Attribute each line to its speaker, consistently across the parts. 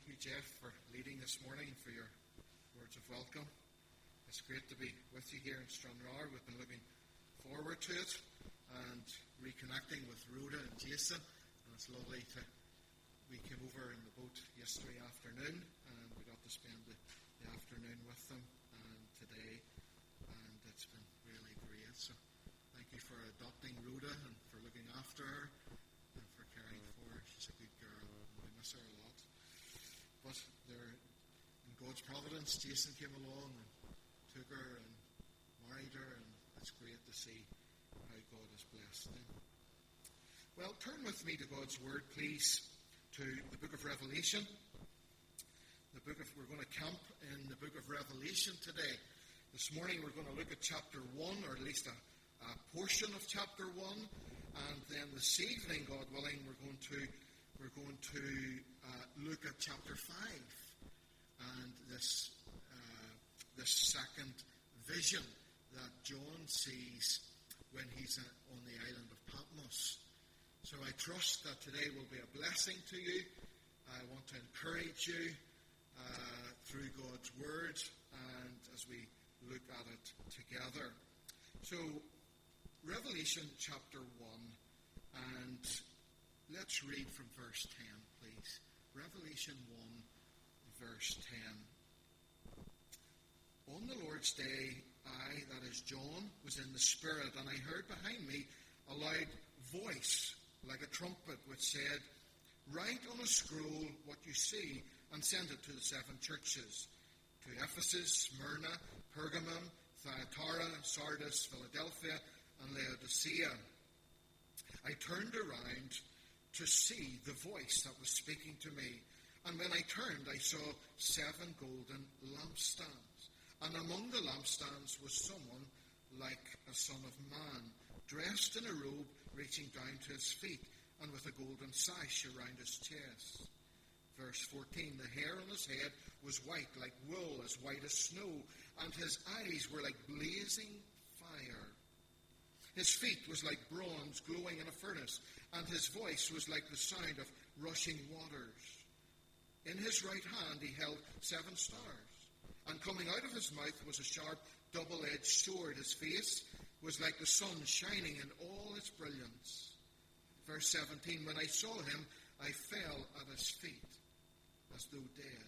Speaker 1: Thank you, Jeff, for leading this morning, for your words of welcome. It's great to be with you here in Stranraer. We've been looking forward to it and reconnecting with Rhoda and Jason. And it's lovely we came over in the boat yesterday afternoon and we got to spend the afternoon with them and today. And it's been really great. So thank you for adopting Rhoda and for looking after her and for caring for her. She's a good girl and we miss her a lot. But in God's providence, Jason came along and took her and married her, and it's great to see how God has blessed them. Well, turn with me to God's Word, please, to the book of Revelation. We're going to camp in the book of Revelation today. This morning we're going to look at chapter 1, or at least a portion of chapter 1, and then this evening, God willing, we're going to look at chapter 5 and this second vision that John sees when he's on the island of Patmos. So I trust that today will be a blessing to you. I want to encourage you through God's Word and as we look at it together. So Revelation chapter 1, and let's read from verse 10, please. Revelation 1, verse 10. On the Lord's day, I, that is John, was in the Spirit, and I heard behind me a loud voice, like a trumpet, which said, "Write on a scroll what you see, and send it to the 7 churches, to Ephesus, Smyrna, Pergamum, Thyatira, Sardis, Philadelphia, and Laodicea." I turned around to see the voice that was speaking to me. And when I turned, I saw 7 golden lampstands. And among the lampstands was someone like a son of man, dressed in a robe reaching down to his feet, and with a golden sash around his chest. Verse 14, the hair on his head was white like wool, as white as snow, and his eyes were like blazing fire. His feet was like bronze glowing in a furnace, and his voice was like the sound of rushing waters. In his right hand he held 7 stars, and coming out of his mouth was a sharp, double-edged sword. His face was like the sun shining in all its brilliance. Verse 17, when I saw him, I fell at his feet as though dead.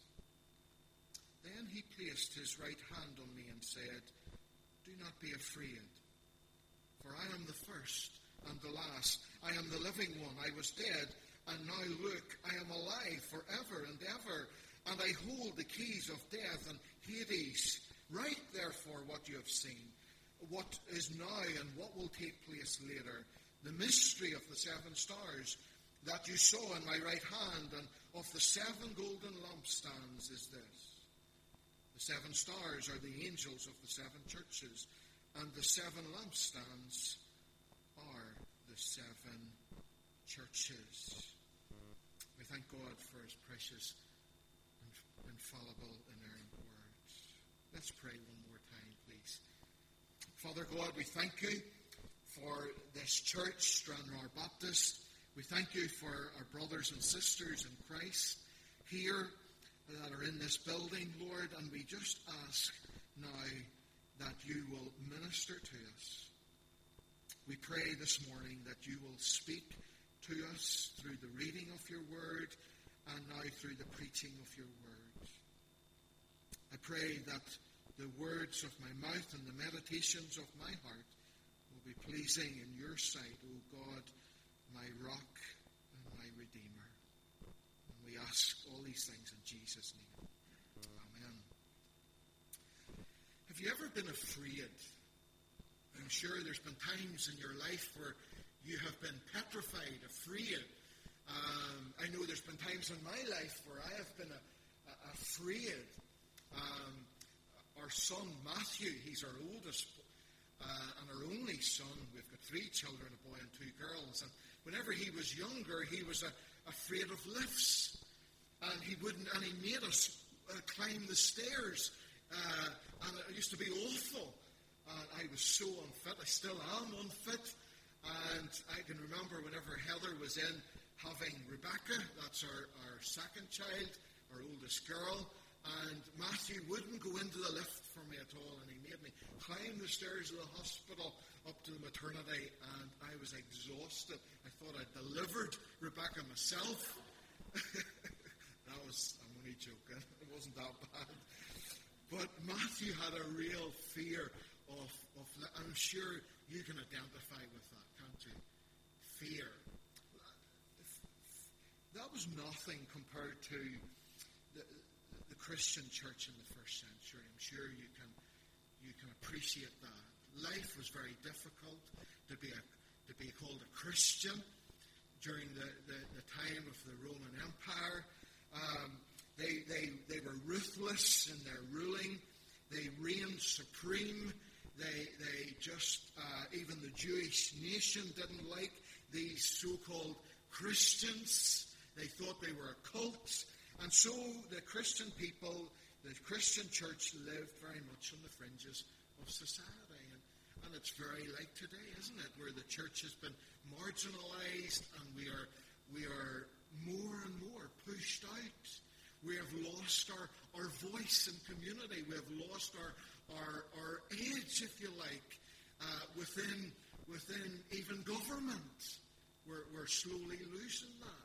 Speaker 1: Then he placed his right hand on me and said, "Do not be afraid, for I am the first and the last. I am the living one. I was dead, and now look, I am alive forever and ever, and I hold the keys of death and Hades. Write therefore what you have seen, what is now and what will take place later. The mystery of the 7 stars that you saw in my right hand and of the 7 golden lampstands is this. The 7 stars are the angels of the 7 churches, and the 7 lampstands are the 7 churches." We thank God for his precious and infallible, inerrant words. Let's pray one more time, please. Father God, we thank you for this church, Stranraer Baptist. We thank you for our brothers and sisters in Christ here that are in this building, Lord, and we just ask now that you will minister to us. We pray this morning that you will speak to us through the reading of your word and now through the preaching of your word. I pray that the words of my mouth and the meditations of my heart will be pleasing in your sight, O God, my rock and my redeemer. And we ask all these things in Jesus' name. Amen. Have you ever been afraid? I'm sure there's been times in your life where you have been petrified, afraid. I know there's been times in my life where I have been afraid. Our son Matthew, he's our oldest and our only son. We've got 3 children, a boy and 2 girls. And whenever he was younger, he was afraid of lifts, and he made us climb the stairs. And it used to be awful. I was so unfit. I still am unfit. And I can remember whenever Heather was in having Rebecca, that's our second child, our oldest girl, and Matthew wouldn't go into the lift for me at all, and he made me climb the stairs of the hospital up to the maternity, and I was exhausted. I thought I'd delivered Rebecca myself. I'm only joking, it wasn't that bad. But Matthew had a real fear of I'm sure you can identify with that, can't you? Fear. That was nothing compared to the Christian church in the first century. I'm sure you can appreciate that. Life was very difficult to be called a Christian during the time of the Roman Empire. They were ruthless in their ruling. They reigned supreme. They just even the Jewish nation didn't like these so-called Christians. They thought they were a cult. And so the Christian people, the Christian church lived very much on the fringes of society. And it's very like today, isn't it? Where the church has been marginalized and we are more and more pushed out. We have lost our voice in community. We have lost our edge, if you like, within even government. We're slowly losing that.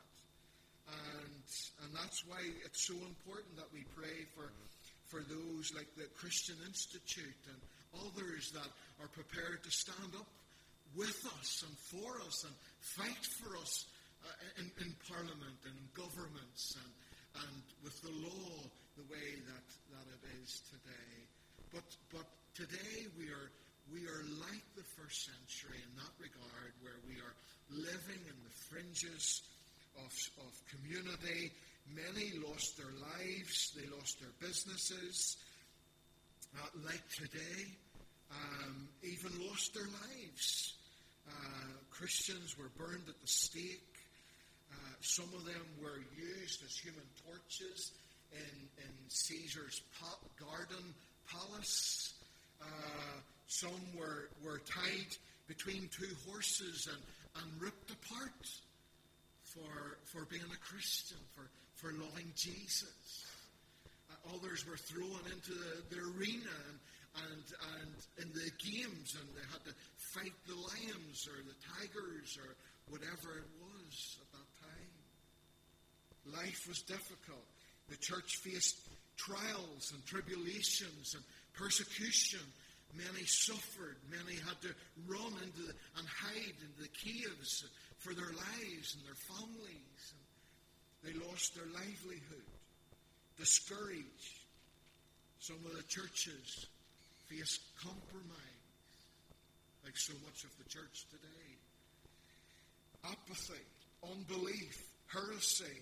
Speaker 1: And that's why it's so important that we pray for those like the Christian Institute and others that are prepared to stand up with us and for us and fight for us in Parliament and in governments and with the law the way that it is today. But today we are like the first century in that regard, where we are living in the fringes of community. Many lost their lives, they lost their businesses. Like today, even lost their lives. Christians were burned at the stake. Some of them were used as human torches in Caesar's garden palace. Some were tied between two horses and ripped apart for being a Christian, for loving Jesus. Others were thrown into the arena and in the games, and they had to fight the lions or the tigers or whatever it was at that time. Life was difficult. The church faced trials and tribulations and persecution. Many suffered. Many had to run and hide in the caves for their lives and their families. And they lost their livelihood. Discouraged. Some of the churches faced compromise, like so much of the church today. Apathy, unbelief, heresy,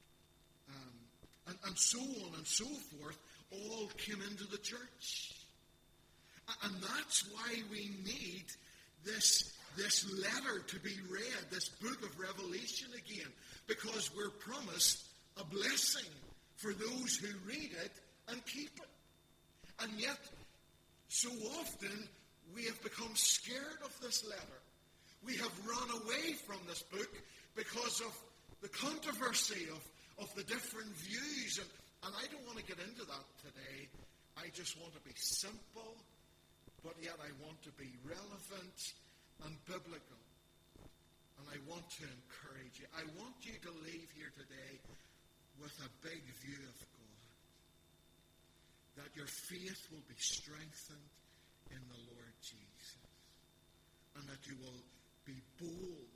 Speaker 1: and so on and so forth, all came into the church. And that's why we need this letter to be read, this book of Revelation again, because we're promised a blessing for those who read it and keep it. And yet, so often, we have become scared of this letter. We have run away from this book because of the controversy of the different views. And I don't want to get into that today. I just want to be simple, but yet I want to be relevant and biblical. And I want to encourage you. I want you to leave here today with a big view of God. That your faith will be strengthened in the Lord Jesus. And that you will be bold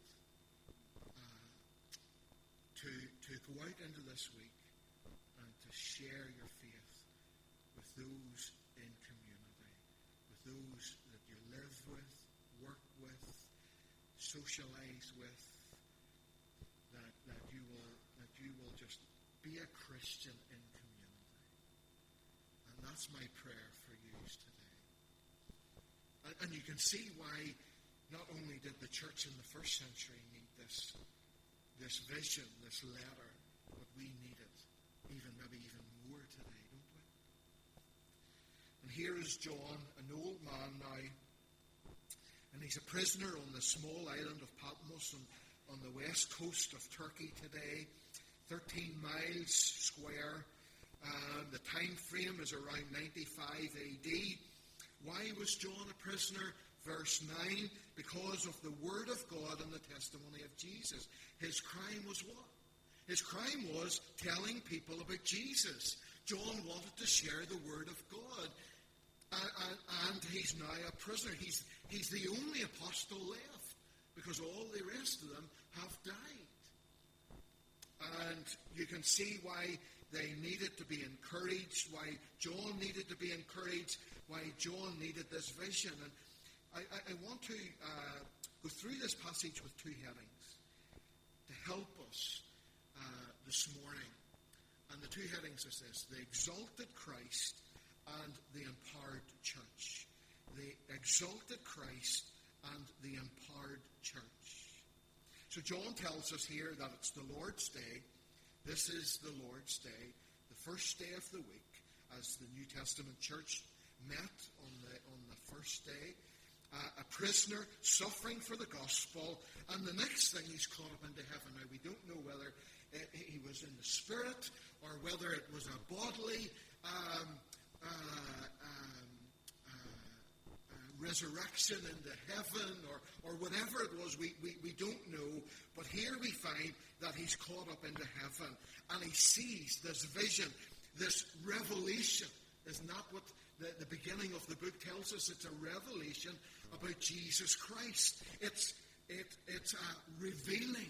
Speaker 1: to go out into this week and to share your faith with those in community, with those that you live with, work with, socialize with, that you will just be a Christian in community. And that's my prayer for you today. And you can see why not only did the church in the first century need this vision, this letter, but we need it maybe even more today, don't we? And here is John, an old man now, and he's a prisoner on the small island of Patmos, and on the west coast of Turkey today, 13 miles square. The time frame is around 95 AD. Why was John a prisoner? Verse 9, because of the word of God and the testimony of Jesus. His crime was what? His crime was telling people about Jesus. John wanted to share the word of God. And he's now a prisoner. He's the only apostle left, because all the rest of them have died. And you can see why they needed to be encouraged, why John needed to be encouraged, why John needed this vision. And I want to go through this passage with two headings to help us this morning. And the two headings are this: the exalted Christ and the empowered church. The exalted Christ and the empowered church. So John tells us here that it's the Lord's Day. This is the Lord's Day, the first day of the week, as the New Testament church met on the first day. A prisoner suffering for the gospel, and the next thing he's caught up into heaven. Now, we don't know whether he was in the spirit or whether it was a bodily resurrection into heaven or whatever it was. We don't know, but here we find that he's caught up into heaven, and he sees this vision, this revelation. Isn't that what the beginning of the book tells us? It's a revelation about Jesus Christ. It's a revealing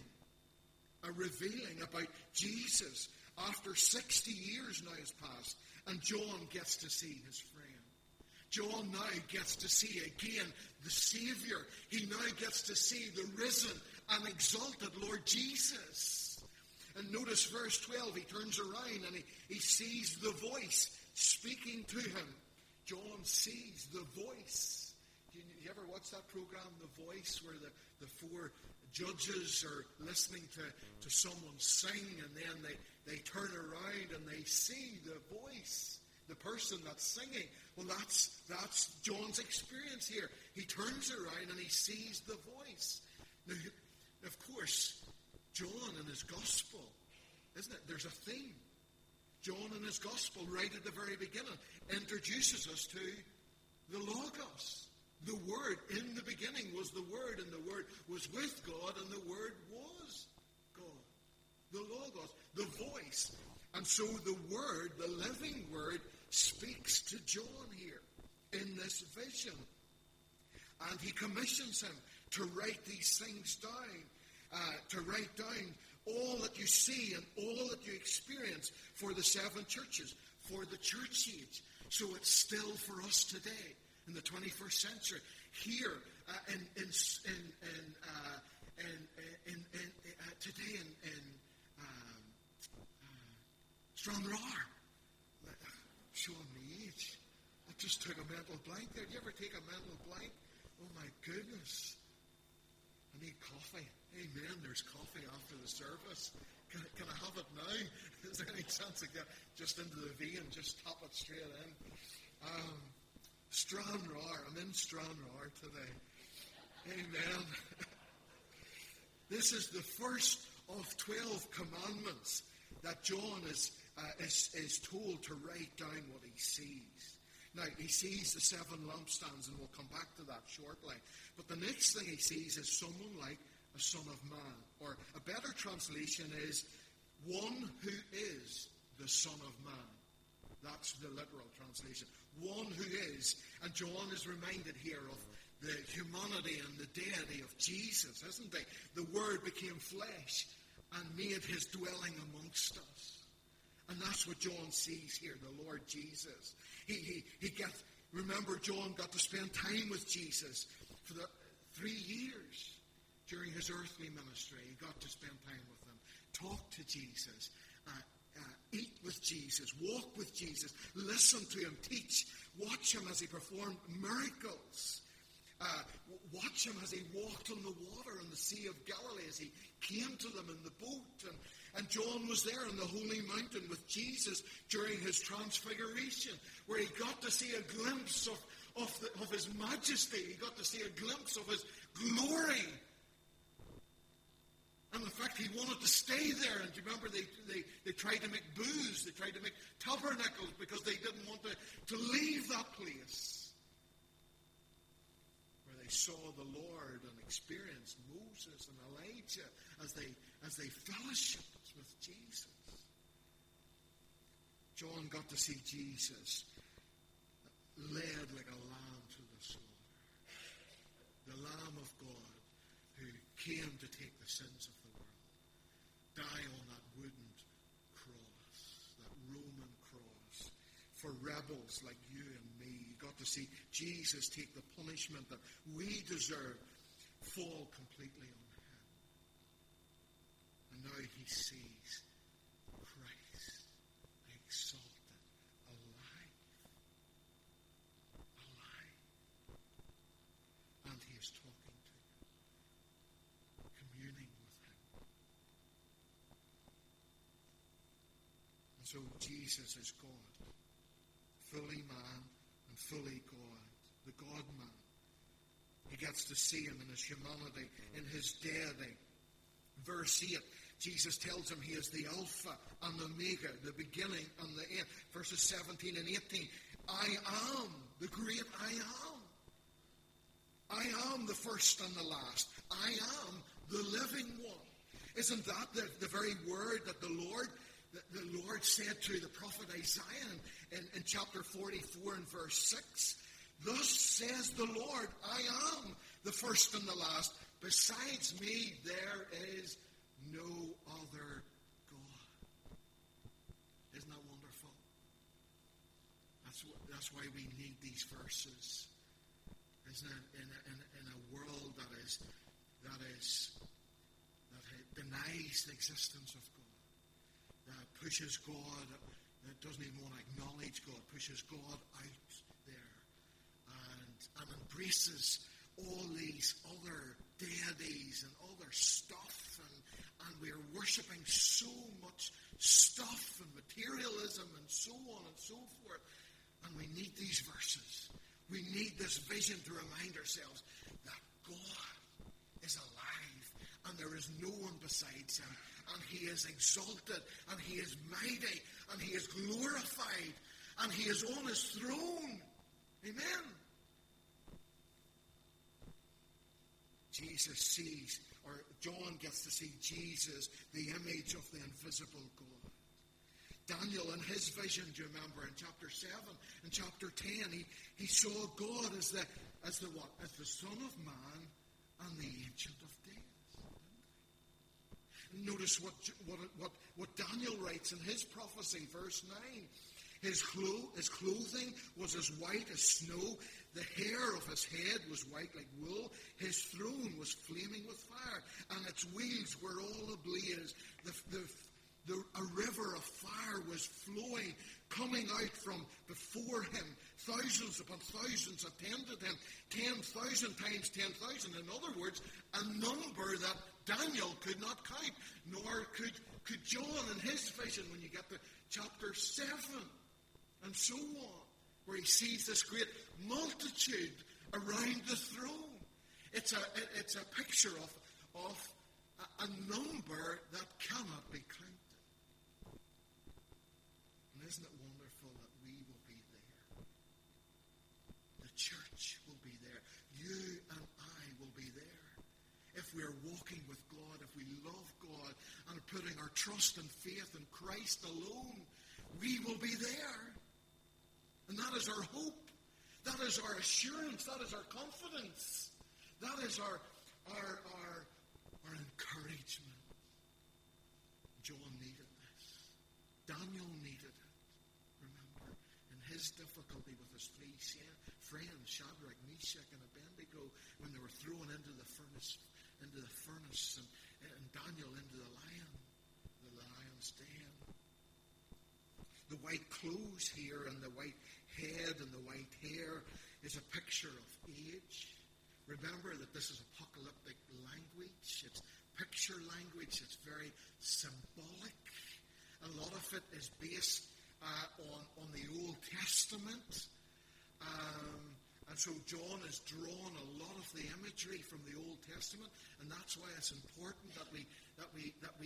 Speaker 1: about Jesus. After 60 years now has passed, and John gets to see his friend. John now gets to see again the Savior. He now gets to see the risen and exalted Lord Jesus. And notice verse 12, he turns around and he sees the voice speaking to him. John sees the voice. You ever watch that program, The Voice, where the four judges are listening to someone sing, and then they turn around and they see the voice, the person that's singing? Well, that's John's experience here. He turns around and he sees the voice. Now, of course, John in his gospel, isn't it? There's a theme. John in his gospel, right at the very beginning, introduces us to the Logos. The Word. In the beginning was the Word, and the Word was with God, and the Word was God. The Logos, the voice. And so the Word, the living Word, speaks to John here in this vision. And he commissions him to write these things down, to write down all that you see and all that you experience for the seven churches, for the church age. So it's still for us today in the 21st century. Here today in Stranraer. Showing me age. I just took a mental blank there. Do you ever take a mental blank? Oh my goodness. I need coffee. Amen. There's coffee after the service. Can I have it now? Is there any chance I get just into the V and just tap it straight in? Stranraer. I'm in Stranraer today. Amen. This is the first of 12 commandments that John is told to write down what he sees. Now, he sees the seven lampstands, and we'll come back to that shortly. But the next thing he sees is someone like a son of man. Or a better translation is one who is the Son of Man. That's the literal translation. One who is. And John is reminded here of the humanity and the deity of Jesus, isn't he? The Word became flesh and made his dwelling amongst us. And that's what John sees here, the Lord Jesus. Remember, John got to spend time with Jesus for the 3 years during his earthly ministry. He got to spend time with him, talk to Jesus, eat with Jesus, walk with Jesus, listen to him, teach, watch him as he performed miracles. Watch him as he walked on the water in the Sea of Galilee, as he came to them in the boat. And John was there on the Holy Mountain with Jesus during his transfiguration, where he got to see a glimpse of his majesty. He got to see a glimpse of his glory. he wanted to stay there. And do you remember they tried to make booths, they tried to make tabernacles because they didn't want to leave that place where they saw the Lord and experienced Moses and Elijah as they fellowshiped with Jesus. John got to see Jesus led like a lamb to the slaughter. The Lamb of God who came to take the sins of the world. Die on that wooden cross, that Roman cross, for rebels like you and me. You got to see Jesus take the punishment that we deserve, fall completely on him. And now he sees Christ exalted, alive. And he is talking to you, communing with him. And so Jesus is God, fully man and fully God, the God-man. He gets to see him in his humanity, in his deity. Verse 8, Jesus tells him he is the Alpha and Omega, the beginning and the end. Verses 17 and 18, I am the great I am. I am the first and the last. I am the living one. Isn't that the very word that the Lord said to the prophet Isaiah in chapter 44 and verse 6? Thus says the Lord, I am the first and the last. Besides me, there is no other God. Isn't that wonderful? That's why we need these verses. Isn't it? In a world that denies the existence of God, that pushes God, that doesn't even want to acknowledge God, pushes God out there, and embraces all these other deities and other stuff, and we are worshipping so much stuff and materialism and so on and so forth. And we need these verses. We need this vision to remind ourselves that God is alive and there is no one besides him. And he is exalted and he is mighty and he is glorified and he is on his throne. Amen. Jesus sees, or John gets to see Jesus, the image of the invisible God. Daniel, in his vision, do you remember, in chapter 7 and chapter 10, he saw God as the what? As the Son of Man and the Ancient of Days. Notice what Daniel writes in his prophecy, verse 9. His clothing was as white as snow. The hair of his head was white like wool. His throne was flaming with fire, and its wheels were all ablaze. A river of fire was flowing, coming out from before him. Thousands upon thousands attended him. 10,000 times 10,000. In other words, a number that Daniel could not count, nor could John in his vision when you get to chapter 7 and so on, where he sees this great multitude around the throne. It's a picture of a number that cannot be counted. And isn't it wonderful that we will be there? The church will be there. You and I will be there. If we are walking with God, if we love God and are putting our trust and faith in Christ alone, we will be there. And that is our hope. That is our assurance. That is our confidence. That is our encouragement. John needed this. Daniel needed it. Remember, in his difficulty with his three friends, Shadrach, Meshach, and Abednego, when they were thrown into the furnace, and Daniel into the lion's den. The white clothes here and the white head and the white hair is a picture of age. Remember that this is apocalyptic language. It's picture language. It's very symbolic. A lot of it is based on the Old Testament. And so John has drawn a lot of the imagery from the Old Testament, and that's why it's important that we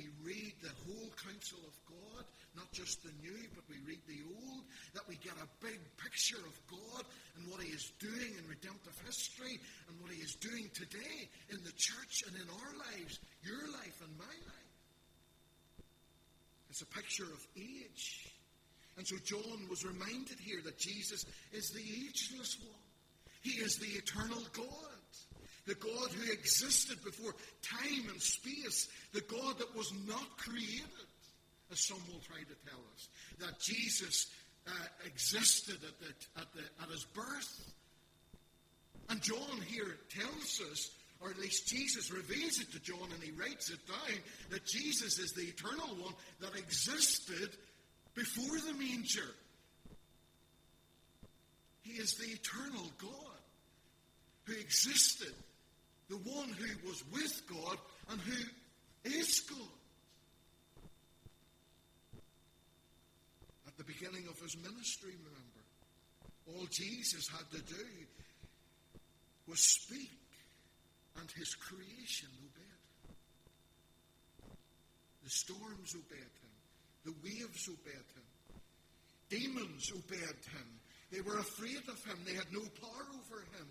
Speaker 1: counsel of God, not just the new, but we read the old, that we get a big picture of God and what he is doing in redemptive history and what he is doing today in the church and in our lives, your life and my life. It's a picture of age. And so John was reminded here that Jesus is the ageless one. He is the eternal God. The God who existed before time and space. The God that was not created, as some will try to tell us. That Jesus existed at his birth. And John here tells us, or at least Jesus reveals it to John and he writes it down, that Jesus is the eternal one that existed before the manger. He is the eternal God who existed, the one who was with God and who is God. At the beginning of his ministry, remember, all Jesus had to do was speak, and his creation obeyed. The storms obeyed him. The waves obeyed him. Demons obeyed him. They were afraid of him. They had no power over him.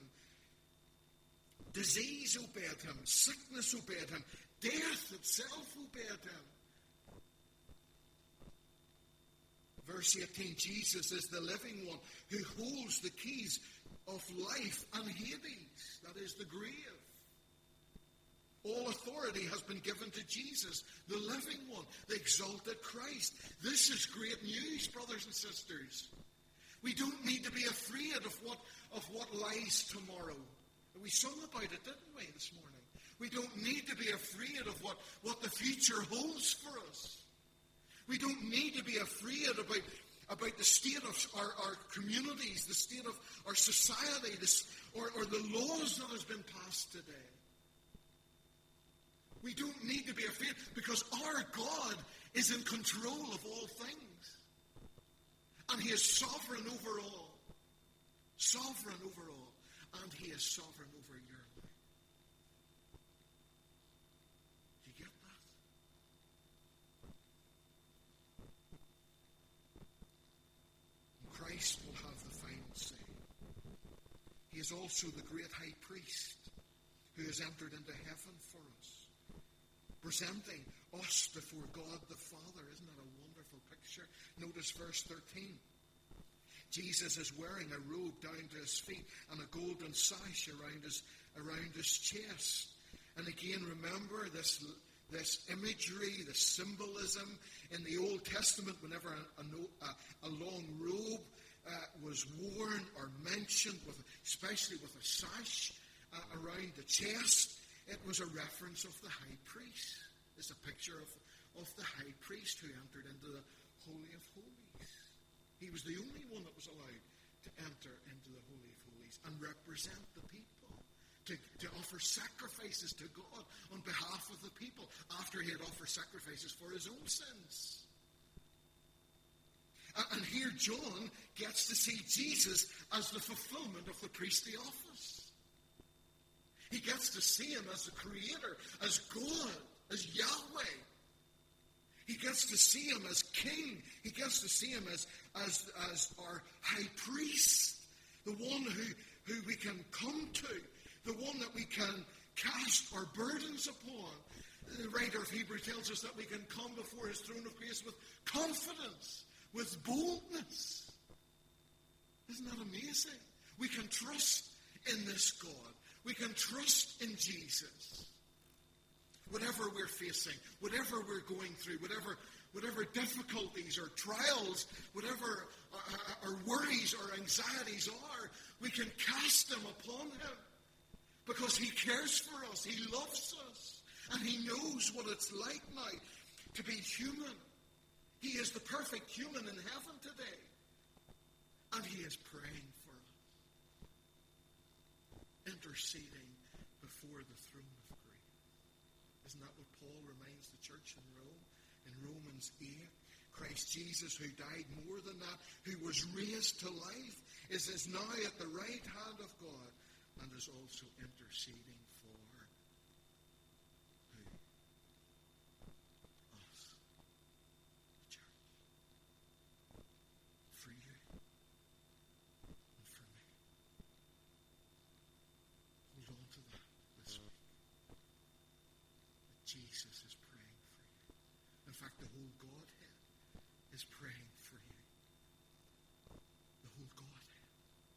Speaker 1: Disease obeyed him. Sickness obeyed him. Death itself obeyed him. Verse 18, Jesus is the living one who holds the keys of life and Hades, that is the grave. All authority has been given to Jesus, the living one, the exalted Christ. This is great news, brothers and sisters. We don't need to be afraid of what lies tomorrow. We sung about it, didn't we, this morning? We don't need to be afraid of what the future holds for us. We don't need to be afraid about the state of our communities, the state of our society, or the laws that has been passed today. We don't need to be afraid because our God is in control of all things. And he is sovereign over all. Sovereign over all. And he is sovereign over your life. Do you get that? And Christ will have the final say. He is also the great high priest who has entered into heaven for us, presenting us before God the Father. Isn't that a wonderful picture? Notice verse 13. Jesus is wearing a robe down to his feet and a golden sash around his chest. And again, remember this imagery, the symbolism in the Old Testament. Whenever a long robe was worn or mentioned, especially with a sash around the chest, it was a reference of the high priest. It's a picture of the high priest who entered into the Holy of Holies. He was the only one that was allowed to enter into the Holy of Holies and represent the people, to offer sacrifices to God on behalf of the people after he had offered sacrifices for his own sins. And here John gets to see Jesus as the fulfillment of the priestly office. He gets to see him as the Creator, as God, as Yahweh. He gets to see him as King. He gets to see him as our high priest, the one who we can come to, the one that we can cast our burdens upon. The writer of Hebrews tells us that we can come before his throne of grace with confidence, with boldness. Isn't that amazing? We can trust in this God. We can trust in Jesus. Whatever we're facing, whatever we're going through, whatever difficulties or trials, whatever our worries or anxieties are, we can cast them upon him because he cares for us, he loves us, and he knows what it's like now to be human. He is the perfect human in heaven today, and he is praying for us, interceding before the throne of grace. Isn't that what Paul reminds the church in Rome? In Romans 8, Christ Jesus, who died more than that, who was raised to life, is now at the right hand of God and is also interceding for who? Us. fact, the whole Godhead is praying for you. The whole Godhead.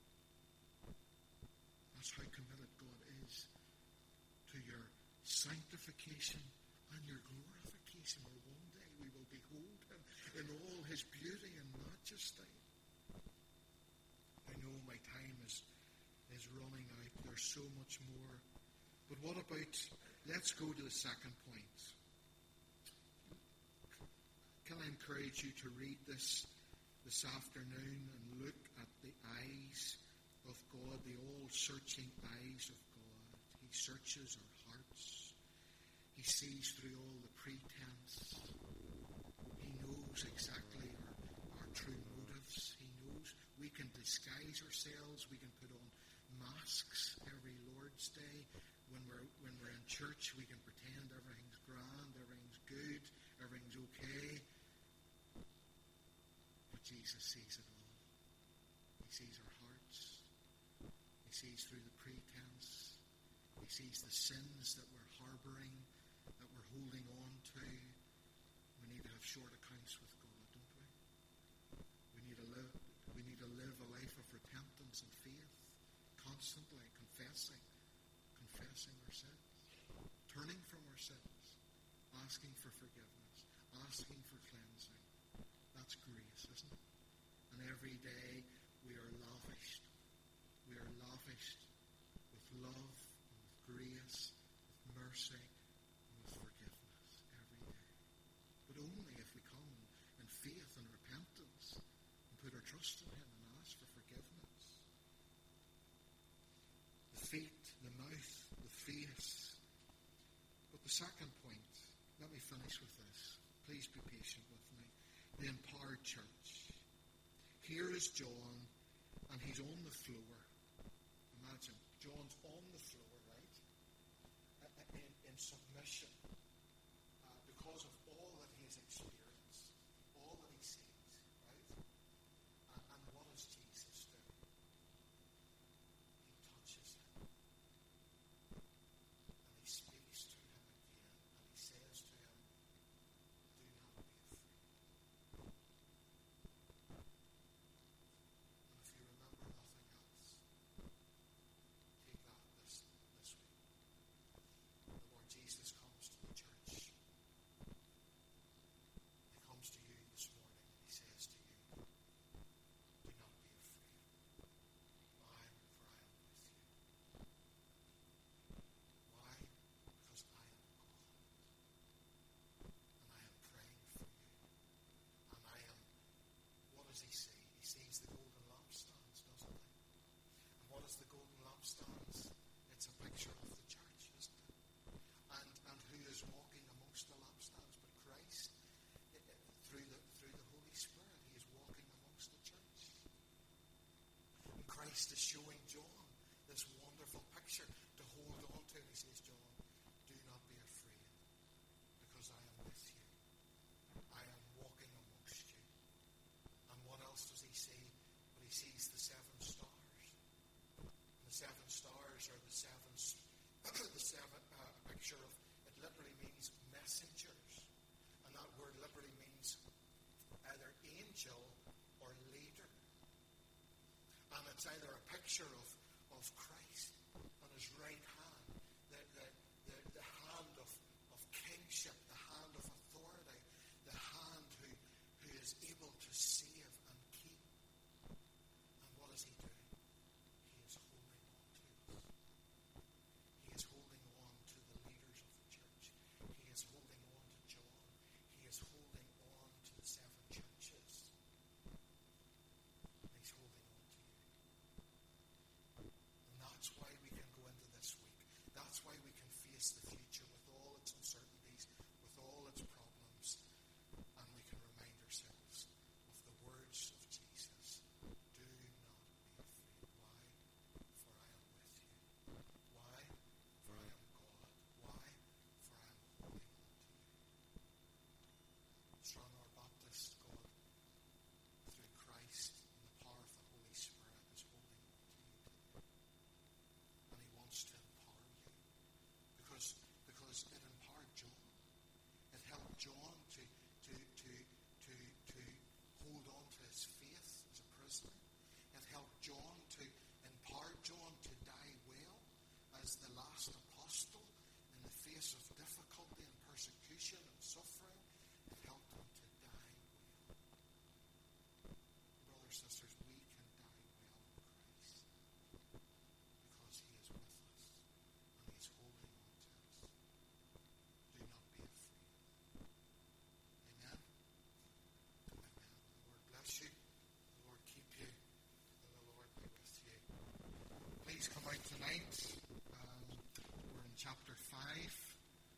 Speaker 1: That's how committed God is to your sanctification and your glorification, where one day we will behold him in all his beauty and majesty. I know my time is running out. There's so much more. But what about, let's go to the second point. Can I encourage you to read this afternoon and look at the eyes of God, the all-searching eyes of God. He searches our hearts. He sees through all the pretense. He knows exactly our true motives. He knows we can disguise ourselves. We can put on masks every Lord's Day. When we're in church, we can pretend everything's grand, everything's good, everything's okay. But Jesus sees it all. He sees our hearts. He sees through the pretense. He sees the sins that we're harboring, that we're holding on to. We need to have short accounts with God, don't we? We need to live a life of repentance and faith, constantly confessing our sins, turning from our sins, asking for forgiveness, asking for cleansing. That's grace, isn't it? And every day we are lavished. We are lavished with love, and with grace, with mercy, and with forgiveness every day. But only if we come in faith and repentance and put our trust in him and ask for forgiveness. The feet, the mouth, the face. But the second point, let me finish with this. Please be patient with me. The empowered church. Here is John, and he's on the floor. Imagine, John's on the floor, right? In submission. Because of all that he has experienced, all that he sees, right? And what does Jesus do? He touches him. And he speaks to him again. And he says to him, do not be afraid. And if you remember nothing else, take that this week. The Lord Jesus comes to the church. He comes to you this morning and he says to you, do not be afraid. Why? For I am with you. Why? Because I am God. And I am praying for you. And I am, what does he see? He sees the golden lampstands, doesn't he? And what is the golden lampstands? It's a picture of the church, isn't it? And who is walking amongst the lampstands but Christ? Through the Holy Spirit, he is walking amongst the church. And Christ is showing John this wonderful picture to hold on to. And he says, John, do not be afraid, because I am with you. I am walking amongst you. And what else does he see? But he sees the seven stars. The seven stars are the seven picture of, it literally means messengers. And that word literally means either angel or leader. And it's either a picture of Christ on his right